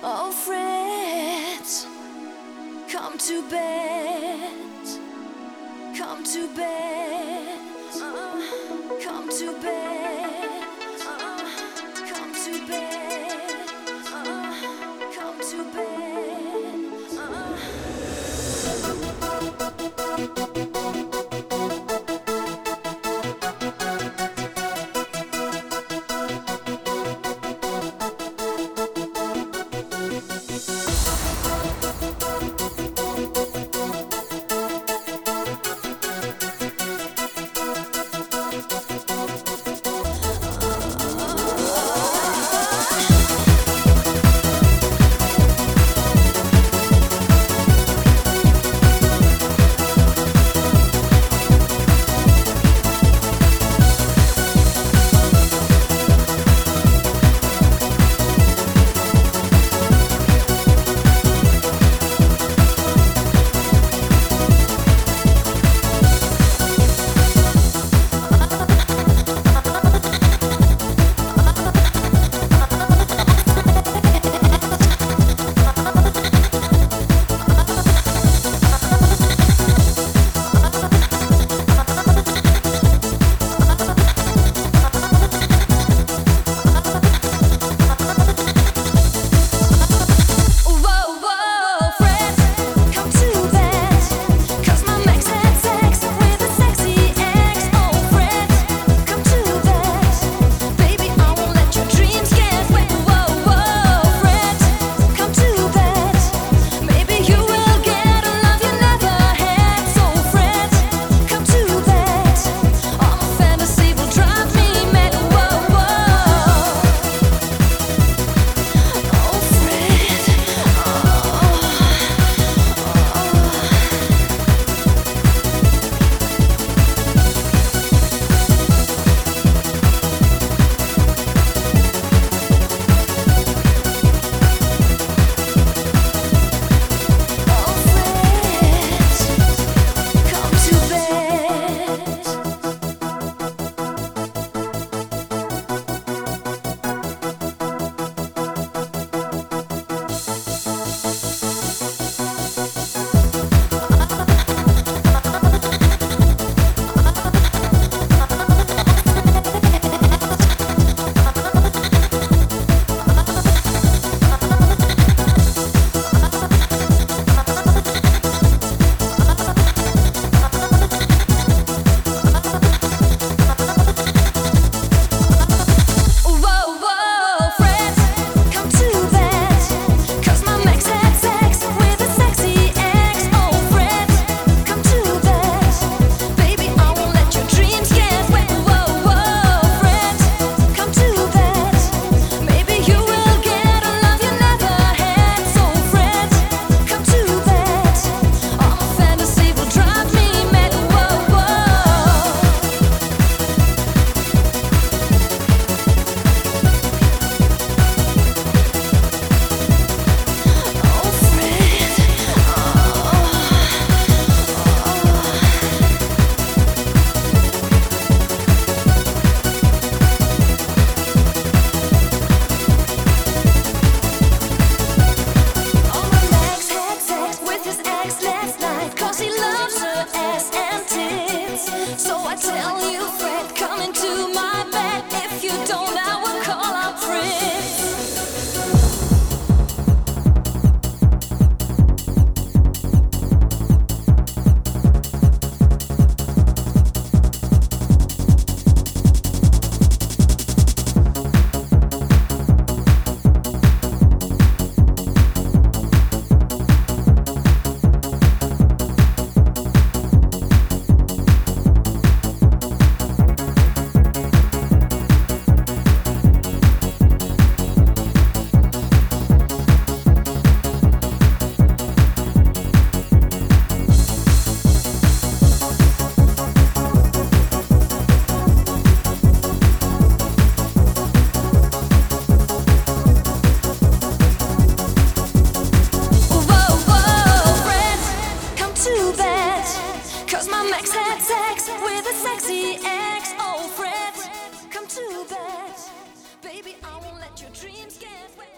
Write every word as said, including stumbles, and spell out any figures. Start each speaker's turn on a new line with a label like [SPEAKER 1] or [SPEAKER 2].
[SPEAKER 1] Oh, Fred, come to bed, come to bed, uh, come to bed, uh, come to bed, uh, come to bed. Uh.
[SPEAKER 2] Tell you, Fred, come into my bed. If you don't, I will call out Fritz. With a sexy ex, oh Fred, come to bed. Baby, I won't let your dreams get wet.